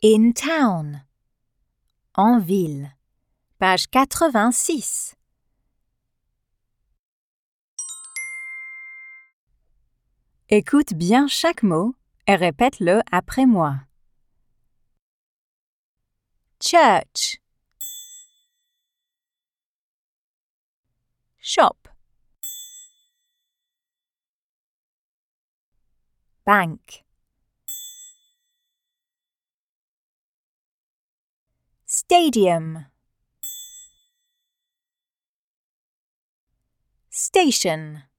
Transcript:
In town. En ville. Page 86. Écoute bien chaque mot et répète-le après moi. Church. Shop. Bank. Stadium. Station.